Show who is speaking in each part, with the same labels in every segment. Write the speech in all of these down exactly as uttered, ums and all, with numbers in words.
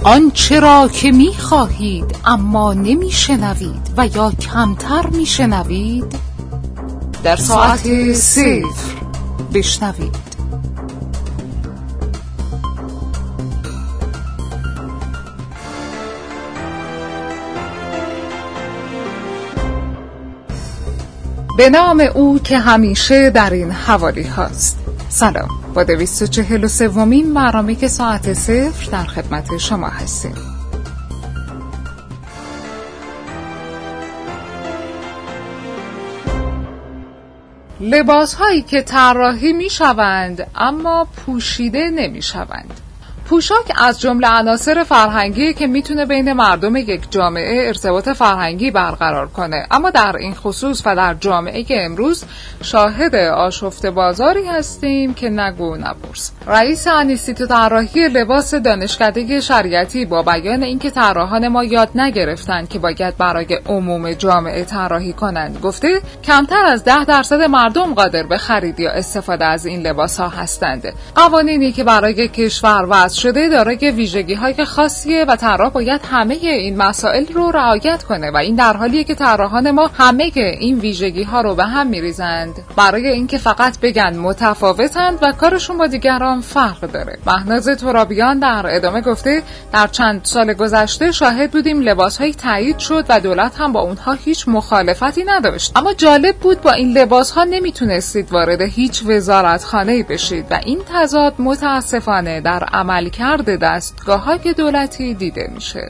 Speaker 1: آنچه را که می خواهید اما نمی شنوید و یا کمتر می شنوید در ساعت صفر بشنوید. به نام او که همیشه در این حوالی هاست. سلام، با دویست و چهل و سومین برنامه که ساعت صفر در خدمت شما هستیم. لباس هایی که طراحی می شوند اما پوشیده نمی شوند. پوشاک از جمله عناصر فرهنگی که میتونه بین مردم یک جامعه ارتباط فرهنگی برقرار کنه، اما در این خصوص و در جامعه که امروز شاهد آشفته بازاری هستیم که نگو نپرس. رئیس انستیتوت طراحی لباس دانشکده شریعتی با بیان اینکه طراحان ما یاد نگرفتن که باید برای عموم جامعه طراحی کنند، گفته کمتر از ده درصد مردم قادر به خرید یا استفاده از این لباس ها هستند. قوانینی که برای کشور وضع شده دارای ویژگی‌های خاصیه و طراح باید همه این مسائل رو رعایت کنه و این در حالیه که طراحان ما همه این ویژگی‌ها رو به هم می‌ریزند برای اینکه فقط بگن متفاوتند و کارشون با دیگران فرق داره. مهناز ترابیان در ادامه گفته در چند سال گذشته شاهد بودیم لباس‌های تایید شد و دولت هم با اونها هیچ مخالفتی نداشت، اما جالب بود با این لباس‌ها نمیتونستید وارد هیچ وزارتخانه‌ای بشید و این تضاد متاسفانه در عمل کرده دستگاه‌های دولتی دیده میشه.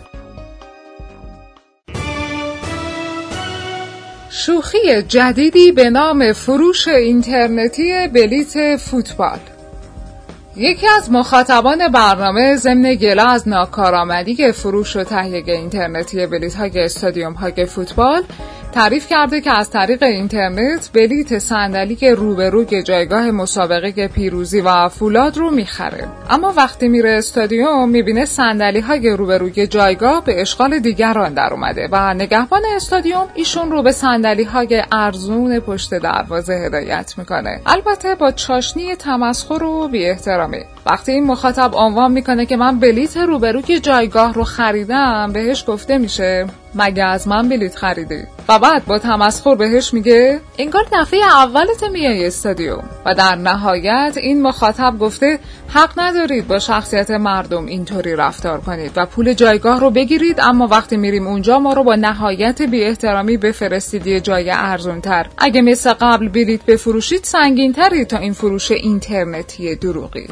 Speaker 1: شوخی جدیدی به نام فروش اینترنتی بلیت فوتبال. یکی از مخاطبان برنامه ضمن گله از ناکارآمدی فروش و تهیه اینترنتی بلیط‌های استادیوم‌های فوتبال تعریف کرده که از طریق اینترنت بلیت صندلی که روبروی جایگاه مسابقه پیروزی و فولاد رو میخره، اما وقتی میره استادیوم میبینه صندلی‌های روبروی جایگاه به اشغال دیگران در اومده و نگهبان استادیوم ایشون رو به صندلی‌های ارزون پشت دروازه هدایت میکنه، البته با چاشنی تمسخر و بی‌احترامی. وقتی این مخاطب عنوان میکنه که من بلیت روبروی جایگاه رو خریدم، بهش گفته میشه مگه از من بلیت خریدی؟ و بعد با تمسخر بهش میگه انگار دفعه اولت میای استادیوم. و در نهایت این مخاطب گفته حق ندارید با شخصیت مردم اینطوری رفتار کنید و پول جایگاه رو بگیرید، اما وقتی میریم اونجا ما رو با نهایت بی احترامی بفرستید یه جای ارزونتر. اگه مثل قبل بلیت بفروشید سنگین‌تری تا این فروش اینترنتی دروغی.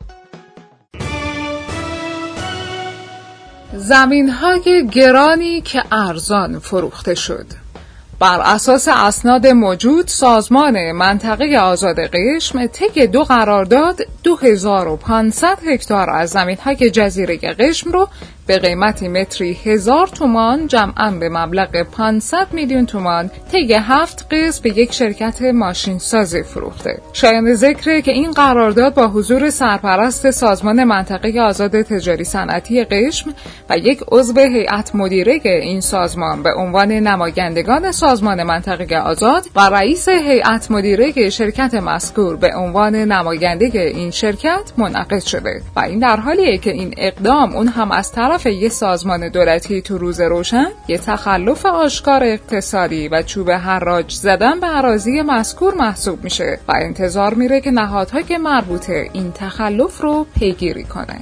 Speaker 1: زمین‌های گرانی که ارزان فروخته شد. بر اساس اسناد موجود، سازمان منطقه آزاد قشم طی دو قرارداد دو هزار و پانصد هکتار از زمین‌های جزیره قشم رو به قیمت متری هزار تومان جمعاً به مبلغ پانصد میلیون تومان طی هفت قسط به یک شرکت ماشین سازی فروخته. شایان ذکره که این قرارداد با حضور سرپرست سازمان منطقه آزاد تجاری صنعتی قشم و یک عضو هیئت مدیره این سازمان به عنوان نمایندگان سازمان منطقه آزاد و رئیس هیئت مدیره شرکت مذکور به عنوان نماینده این شرکت منعقد شده و این در حالیه که این اقدام اون هم از طرف یه سازمان دولتی تو روز روشن یه تخلف آشکار اقتصادی و چوب حراج زدن به اراضی مذکور محسوب میشه و انتظار میره که نهادهای مربوطه این تخلف رو پیگیری کنن.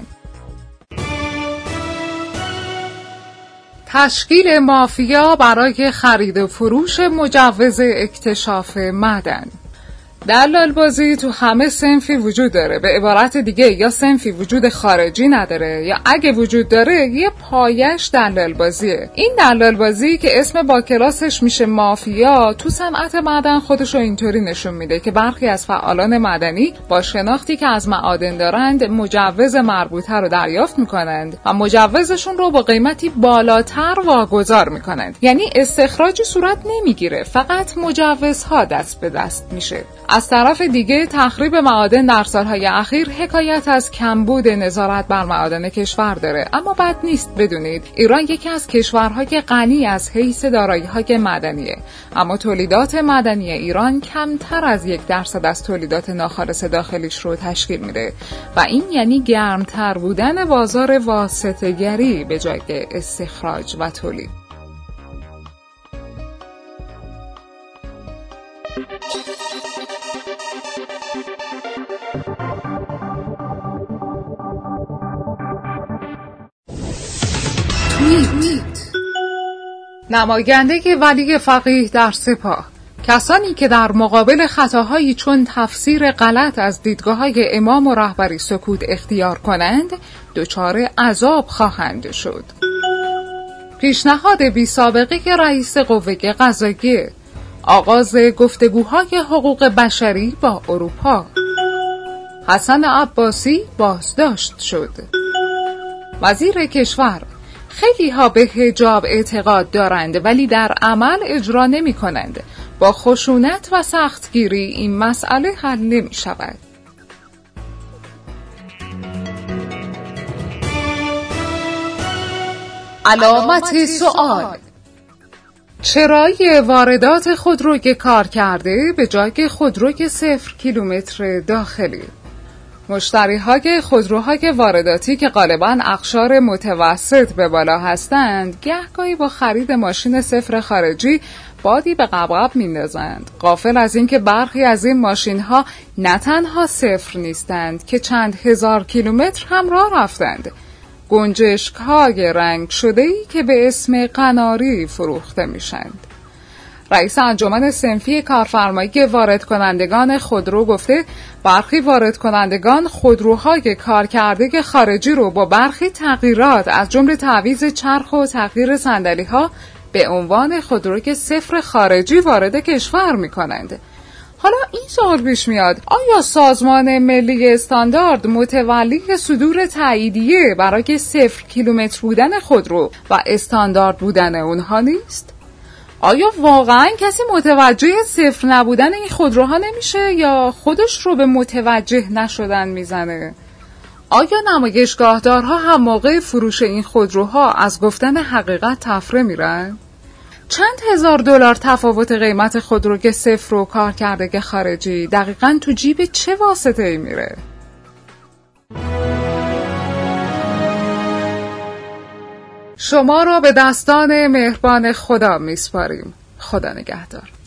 Speaker 1: تشکیل مافیا برای خرید و فروش مجوز اکتشاف معدن. دلال بازی تو همه صنفی وجود داره، به عبارت دیگه یا صنفی وجود خارجی نداره یا اگه وجود داره یه پایش دلال بازیه. این دلال بازی که اسم با کلاسش میشه مافیا، تو صنعت معدن خودشو اینطوری نشون میده که برخی از فعالان مدنی با شناختی که از معادن دارند مجوز مربوطه رو دریافت میکنند و مجوزشون رو با قیمتی بالاتر واگذار میکنند، یعنی استخراجی صورت نمیگیره، فقط مجوزها دست به دست میشه. از طرف دیگه تخریب معادن در سالهای اخیر حکایت از کمبود نظارت بر معادن کشور داره، اما بد نیست بدونید ایران یکی از کشورهای غنی از حیث دارایی‌های معدنیه، اما تولیدات معدنی ایران کمتر از یک درصد از تولیدات ناخالص داخلیش رو تشکیل میده و این یعنی گرمتر بودن بازار واسطه‌گری به جای استخراج و تولید. نماینده ولی فقیه در سپاه: کسانی که در مقابل خطاهایی چون تفسیر غلط از دیدگاه‌های امام و رهبری سکوت اختیار کنند دچار عذاب خواهند شد. پیشنهاد بی سابقه رئیس قوه قضاییه: آغاز گفتگوهای حقوق بشری با اروپا. حسن عباسی بازداشت شد. وزیر کشور: خیلی ها به حجاب اعتقاد دارند ولی در عمل اجرا نمی کنند. با خشونت و سختگیری این مسئله حل نمی شود. علامت سوال: چرای واردات خودروی کار کرده به جای خودروی صفر کیلومتر داخلی؟ مشتری‌های خودروهای وارداتی که غالباً اقشار متوسط به بالا هستند، گهگاهی با خرید ماشین صفر خارجی بادی به قبقب می‌اندازند، غافل از اینکه برخی از این ماشین‌ها نه تنها صفر نیستند که چند هزار کیلومتر هم راه رفتند. گنجشک‌های رنگ شده‌ای که به اسم قناری فروخته میشند. رئیس انجمن صنفی کارفرمایی وارد کنندگان خودرو گفته برخی وارد کنندگان خودروهای کارکرده خارجی رو با برخی تغییرات از جمله تعویض چرخ و تغییر صندلی‌ها به عنوان خودروی صفر خارجی وارد کشور می‌کنند. حالا این سوال پیش میاد: آیا سازمان ملی استاندارد متولی صدور تاییدیه برای صفر کیلومتر بودن خودرو و استاندارد بودن اونها نیست؟ آیا واقعاً کسی متوجه صفر نبودن این خودروها نمیشه یا خودش رو به متوجه نشدن میزنه؟ آیا نمایشگاهدارها هم موقع فروش این خودروها از گفتن حقیقت تفره میرن؟ چند هزار دلار تفاوت قیمت خودروی صفر و کارکرده خارجی دقیقاً تو جیب چه واسطه‌ای میره؟ شما را به دستان مهربان خدا میسپاریم. خدا نگهدار.